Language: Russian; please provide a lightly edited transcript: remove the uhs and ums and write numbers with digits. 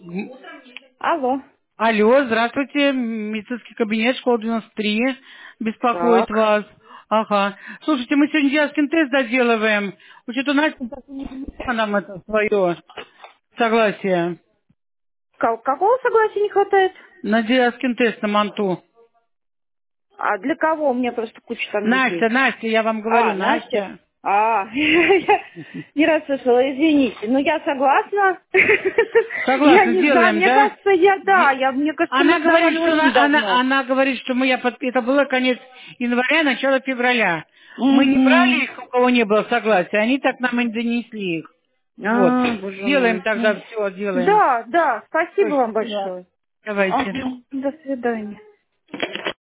Алло. Алло, здравствуйте, медицинский кабинет, школа 93, беспокоит Так. вас. Ага. Слушайте, мы сегодня Яскин тест доделываем. Что-то Настя так и не принесла нам это свое согласие Какого согласия не хватает? на Яскин тест на Манту. А для кого? У меня просто куча там Настя, детей. Настя, я вам говорю, А, Настя? Настя. Я не расслышала, извините. Но я согласна. Я Согласна, не знаю, сделаем, мне да? кажется, мне кажется, мы Она говорит, сдавали что очень давно. она говорит, что это было конец января, начало февраля. Мы не брали Угу. их, у кого не было согласия, они так нам и донесли их. Вот. А, боже Делаем мой. тогда все, делаем. Да, да, спасибо Ой, вам ладно. большое. Давайте. Ага, до свидания.